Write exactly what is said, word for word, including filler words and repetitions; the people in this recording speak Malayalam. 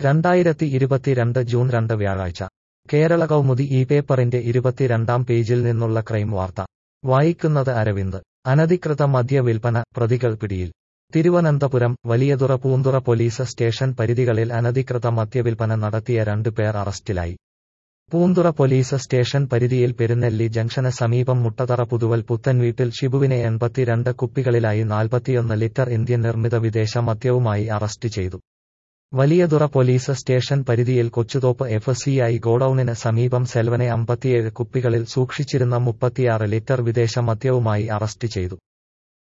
രണ്ടായിരത്തി ഇരുപത്തിരണ്ട് ജൂൺ രണ്ട് വ്യാഴാഴ്ച കേരള കൗമുദി ഈ പേപ്പറിന്റെ ഇരുപത്തിരണ്ടാം പേജിൽ നിന്നുള്ള ക്രൈം വാർത്ത വായിക്കുന്നത് അരവിന്ദ്. അനധികൃത മദ്യ വിൽപ്പന, പ്രതികൾ പിടിയിൽ. തിരുവനന്തപുരം വലിയതുറ പൂന്തുറ പോലീസ് സ്റ്റേഷൻ പരിധികളിൽ അനധികൃത മദ്യവിൽപ്പന നടത്തിയ രണ്ട് പേർ അറസ്റ്റിലായി. പൂന്തുറ പോലീസ് സ്റ്റേഷൻ പരിധിയിൽ പെരുന്നെല്ലി ജംഗ്ഷന് സമീപം മുട്ടതറ പുതുവൽ പുത്തൻവീട്ടിൽ ഷിബുവിനെ എൺപത്തിരണ്ട് കുപ്പികളിലായി നാൽപ്പത്തിയൊന്ന് ലിറ്റർ ഇന്ത്യൻ നിർമ്മിത വിദേശ മദ്യവുമായി അറസ്റ്റ് ചെയ്തു. വലിയതുറ പോലീസ് സ്റ്റേഷൻ പരിധിയിൽ കൊച്ചുതോപ്പ് എഫ് സി ഐ ഗോഡൌണിന് സമീപം സെൽവനെ അമ്പത്തിയേഴ് കുപ്പികളിൽ സൂക്ഷിച്ചിരുന്ന മുപ്പത്തിയാറ് ലിറ്റർ വിദേശ മദ്യവുമായി അറസ്റ്റ് ചെയ്തു.